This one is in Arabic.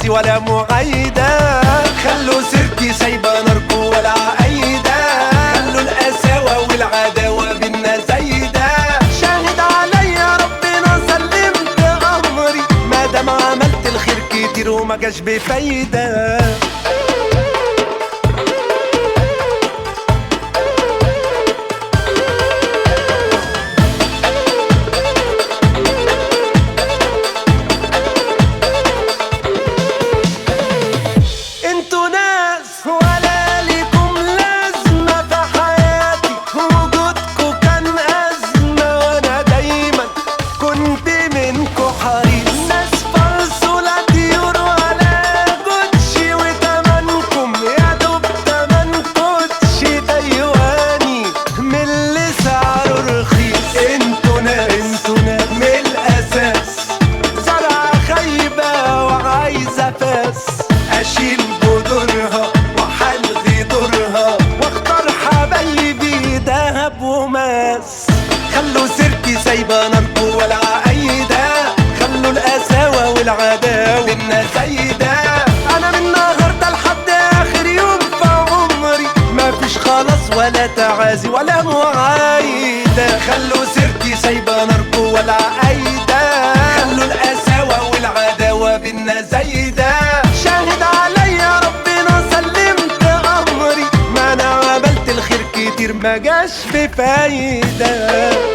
تعازي ولا معايدة. خلوا سيرتي سايبة ناركو ولا عايدة. خلوا القساوة والعداوة بينا زايدة. شاهد عليا ربنا سلمت أمري، مادام عملت الخير كتير وما جاش بفايدة. أشيل جذورها وحلغي دورها واختار حبايبي دهب وماس. خلوا سيرتي سايبة ناركو ولا عايدة. خلوا القساوة والعداوة بينا زايدة. أنا من النهاردة لحد آخر يوم في عمري مفيش خلاص ولا تعازي ولا معايدة. خلوا سيرتي سايبة ناركو ولا عايدة. خلوا القساوة والعداوة بينا زايدة. شاهد عليا ربنا سلمت أمري، ما أنا عملت الخير كتير ما جاش بفايدة.